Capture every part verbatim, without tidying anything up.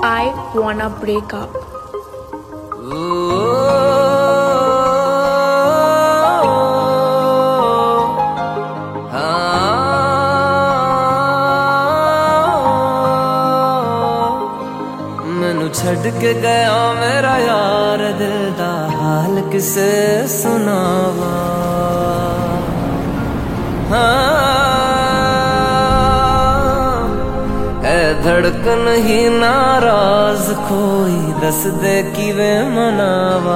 I wanna break up. मैनू छड़ के गया मेरा यार, दिल दा हाल किसे सुनावा। है धड़कन ही नाराज, कोई दस दे किवे मनावा।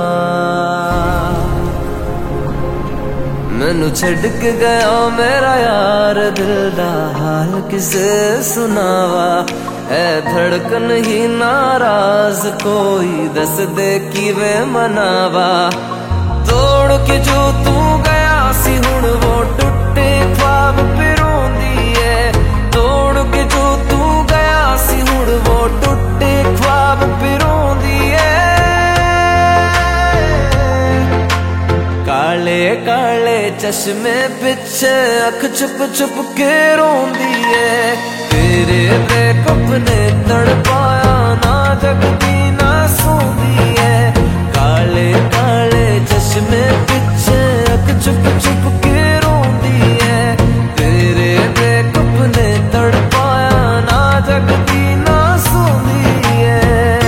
मैनू छड़ के गया मेरा यार, दिल दा हाल किसे सुनावा। है धड़कन ही नाराज, कोई दस दे किवे मनावा। तोड़ के जो तू गया सी हुण वो टुटे ख्वाब पिरोंदी है। तोड़ के जो तू गया सी हुण वो टुटे ख्वाब पिरोंदी है। काले काले चश्मे पिछे अख छुप छुप के रोंदी है। तेरे ब्रेकअप ने तड़पाया, ना जगती ना सोंदी है। काले काले चश्मे पिछे अख छुप छुप के रोंदी है। तेरे ब्रेकअप ने तड़पाया, ना जगती ना सोंदी है।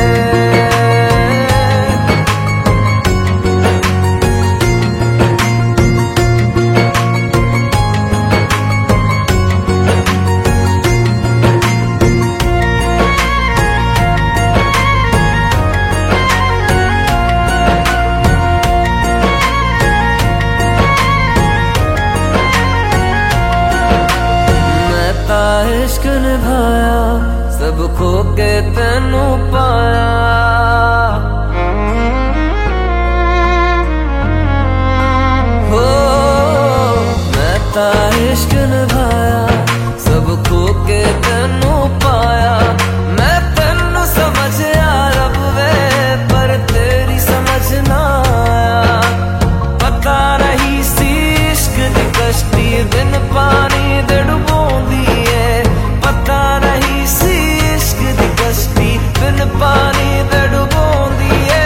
इश्क निभाया, सब खो के तेनू पाया। हो मैं ता इश्क निभाया, सब खो के तेनू पाया। मैं तेनू समझया रब वे, पर तेरी समझ ना आया। पता रही सी इश्क दी कश्ती, दिन पानी दे डुबोंदी है। पता रही सी इश्क दी कश्ती, बिन पानी दे डुबोंदी है।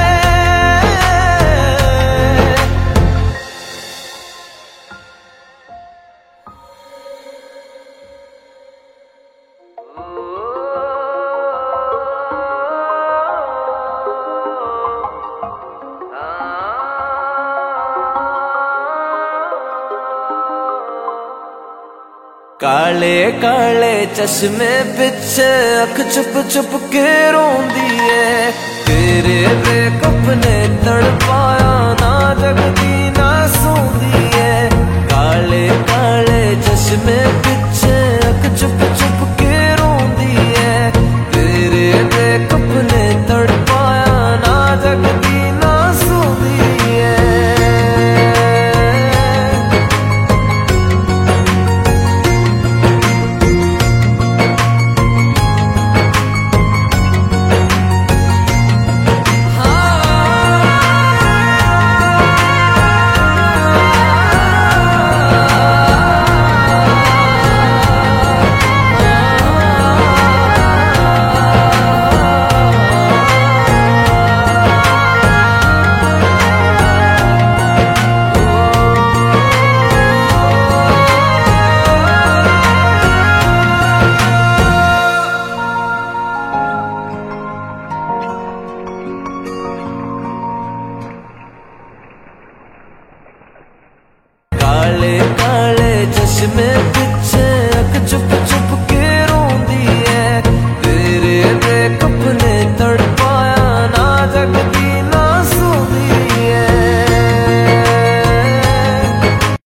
काले काले चश्मे पिछे अख छुप छुप के रोंदी है। तेरे ब्रेकअप ने तड़पाया, ना जगती ना सोंदी है। काले काले चश्मे